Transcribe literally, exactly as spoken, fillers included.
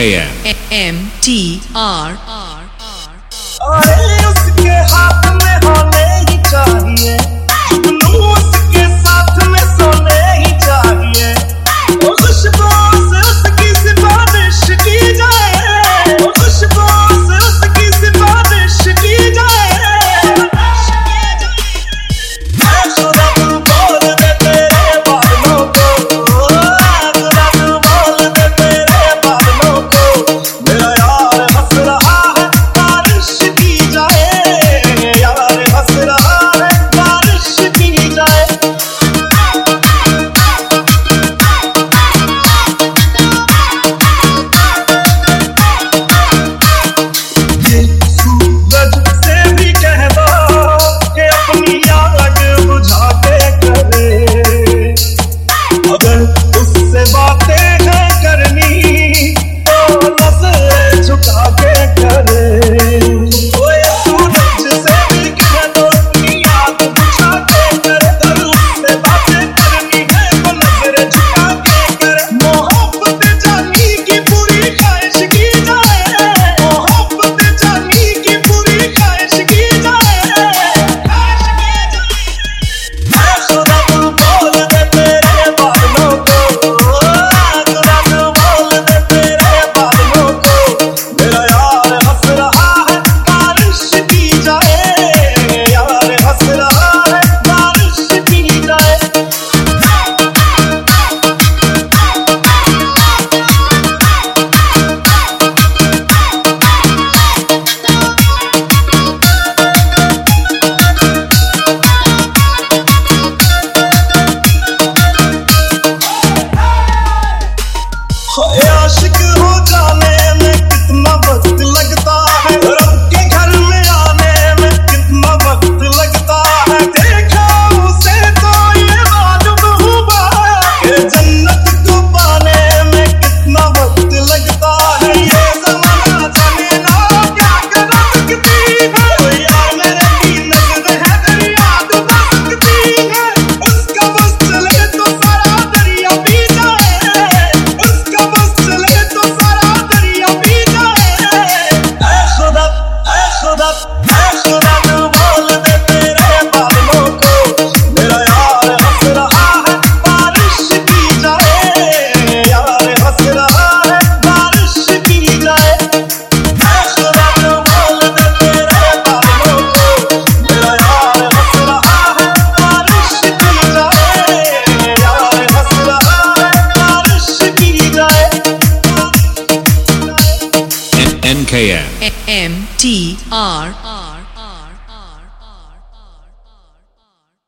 N M T R अरे उसके हाथ में होने ही चाहिए, जुगनू उसके साथ में सोने ही चाहिए। वो खुशबू से उसकी सिफारिश की जाए, वो खुशबू से उसकी सिफारिश की जाए। ऐ खुदा तू बोल दे तेरे बालों को, खुदा तू बोल दे तेरे बालों को, मेरा यार हंस रहा है बारिश की जाए, यार हंस रहा है बारिश की जाए। ये सूरज से भी कह दो कि अपनी आग बुझा के करे, अगर उससे बातें हैं करनी तो नजर झुका के करे। ओए सूरज से भी कह दो अपनी आग बुझा के करे, अगर उससे बातें करनी है तो नजर झुका के करे। मोहब्बत जानी की पूरी ख्वाहिश की जाए, मोहब्बत जानी की पूरी ख्वाहिश की जाए, ख्वाहिश की जाए। ऐ खुदा तू बोल दे तेरे बालों को, खुदा तू बोल दे तेरे बालों को, मेरा यार हंस रहा है बारिश की जाए, यार हंस रहा है बारिश की जाए। हाय आशिक हो जाने में कितना वक्त लगता है, रब के घर में आने में कितना वक्त लगता है। देखा उसे तो ये मालूम हुआ कि जन्नत को पाने में कितना वक्त लगता है। ये ज़माना जाने ना क्या कर सकती है, ओ यार मेरे की नज़र है दरिया डुबा सकती है। उसका बस चले तो सारा दरिया पी जाए, उसका बस चले तो सारा दरिया पी जाए। ऐ खुदा, ऐ खुदा, ऐ खुदा तू बोल दे तेरे बालों को, मेरा यार हंस रहा है बारिश की जाए, यार हंस रहा है बारिश की जाए। ऐ खुदा तू बोल दे तेरे बालों को, मेरा यार हंस रहा है बारिश की जाए, यार हंस रहा है बारिश की जाए। N K M T R